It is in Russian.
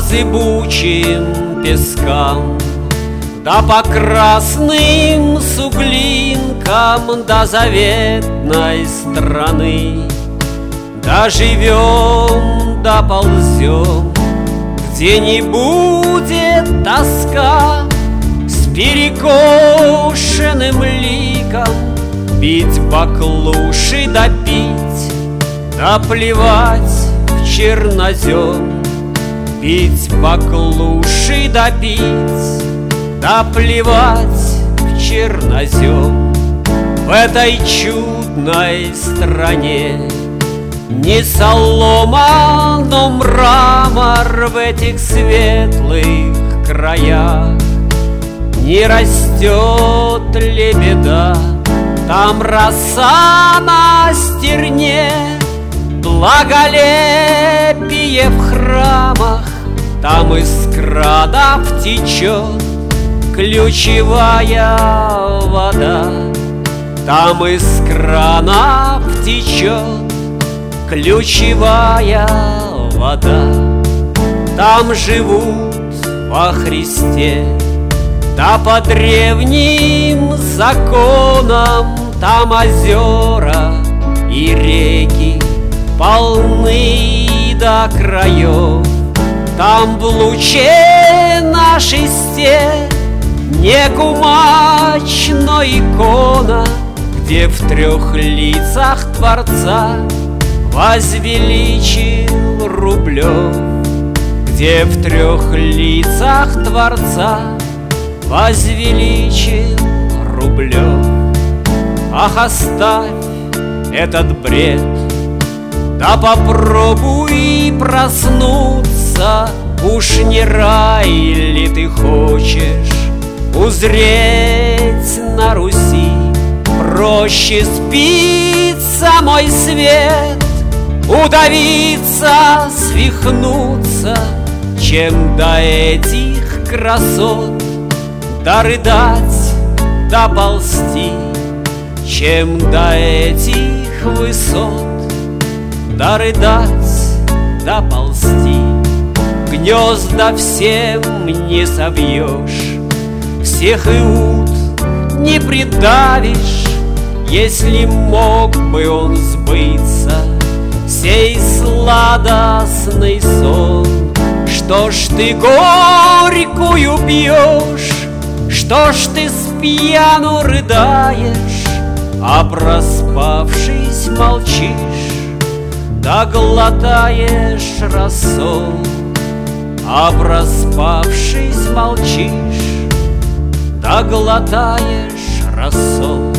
зыбучим пескам, да по красным суглинкам до заветной страны. Доживем, доползем, где не будет тоска, с перекошенным ликом пить баклуши да пить, да плевать в чернозем. Пить баклуши да пить, да плевать в чернозем. В этой чудной стране не солома, но мрамор. В этих светлых краях не растет лебеда, там роса на стерне. Благолепие в храмах, там из кранов течет ключевая вода. Там из кранов течет ключевая вода. Там живут во Христе, да по древним законам. Там озера и реки полны до краев. Там в луче нашей сте не кумач, но икона, где в трех лицах Творца возвеличил Рублев. Где в трех лицах Творца возвеличил Рублев. Ах, оставь этот бред, да попробуй проснуться. Уж не рай ли ты хочешь узреть на Руси? Проще спится мой свет, удавиться, свихнуться, чем до этих красот дорыдать, доползти, чем до этих высот дорыдать, доползти. Гнезда всем не собьешь, всех иуд не придавишь. Если мог бы он сбыться, сей сладостный сон, что ж ты горькую пьешь, что ж ты с пьяну рыдаешь, а проспавшись молчишь, да глотаешь рассол. А проспавшись молчишь, да глотаешь рассол.